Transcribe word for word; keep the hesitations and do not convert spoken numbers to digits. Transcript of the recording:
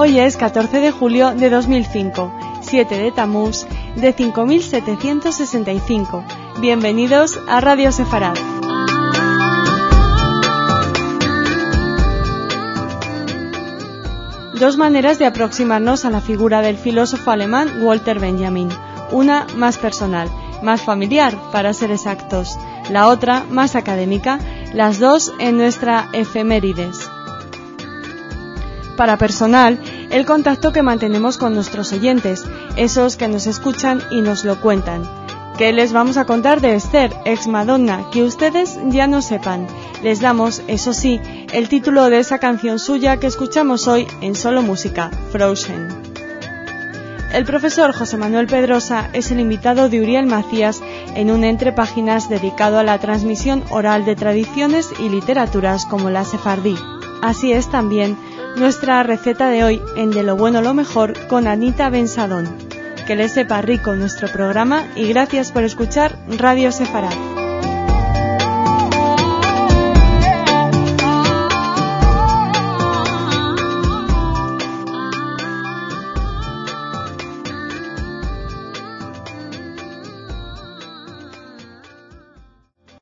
Hoy es catorce de julio de dos mil cinco, siete de Tamuz de cinco mil setecientos sesenta y cinco. Bienvenidos a Radio Sefarad. Dos maneras de aproximarnos a la figura del filósofo alemán Walter Benjamin. Una más personal, más familiar, para ser exactos. La otra más académica, las dos en nuestra efemérides. Para personal, el contacto que mantenemos con nuestros oyentes, esos que nos escuchan y nos lo cuentan. ¿Qué les vamos a contar de Esther, ex Madonna, que ustedes ya no sepan? Les damos, eso sí, el título de esa canción suya que escuchamos hoy en Solo Música, Frozen. El profesor José Manuel Pedrosa es el invitado de Uriel Macías en un entre páginas dedicado a la transmisión oral de tradiciones y literaturas como la sefardí. Así es también nuestra receta de hoy en De lo bueno lo mejor con Anita Bensadón. Que les sepa rico nuestro programa y gracias por escuchar Radio Sefarad.